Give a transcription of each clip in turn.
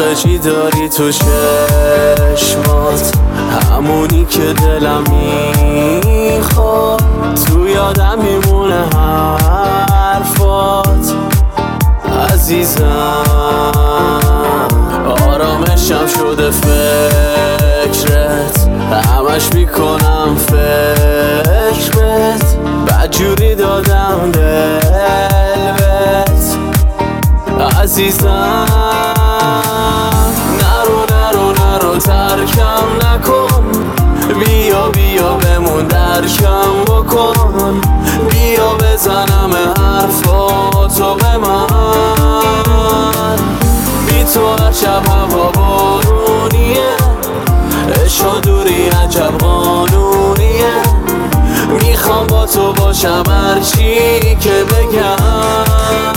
خارجی داری تو چشمات، همونی که دلم میخواد. تو یادم میمونه حرفات عزیزم، آرامشم شده فکرت، همش میکنم فکرت، بدجوری دادم دل بهت عزیزم. نرو ترکم نکن، بیا بمون درکم بکن، بیا بزنم حرفاتو به من. بی تو هر شب هوا بارونیه، عشق و دوری عجب قانونیه، میخوام با تو باشم هرچی که بگم.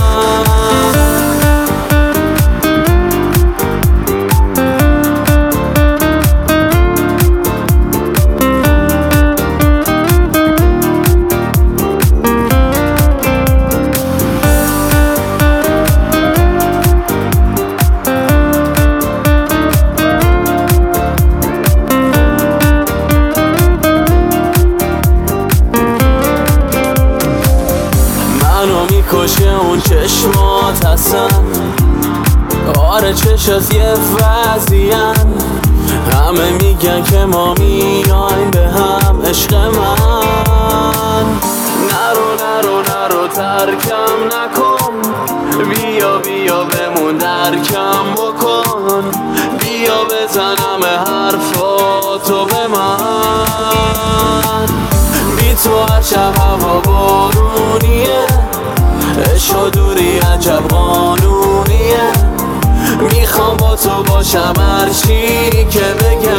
منو میکشه اون چشمات هستن، آره چشات یه وضعین، همه میگن که ما میایم به هم عشق من. نرو ترکم نکن، بیا بمون درکم بکن، بیا بزنم حرفاتو به من. بی تو هر شب هوا بارونیه، عشق و دوری عجب قانونیه، میخوام با تو باشم هرچی که بگم.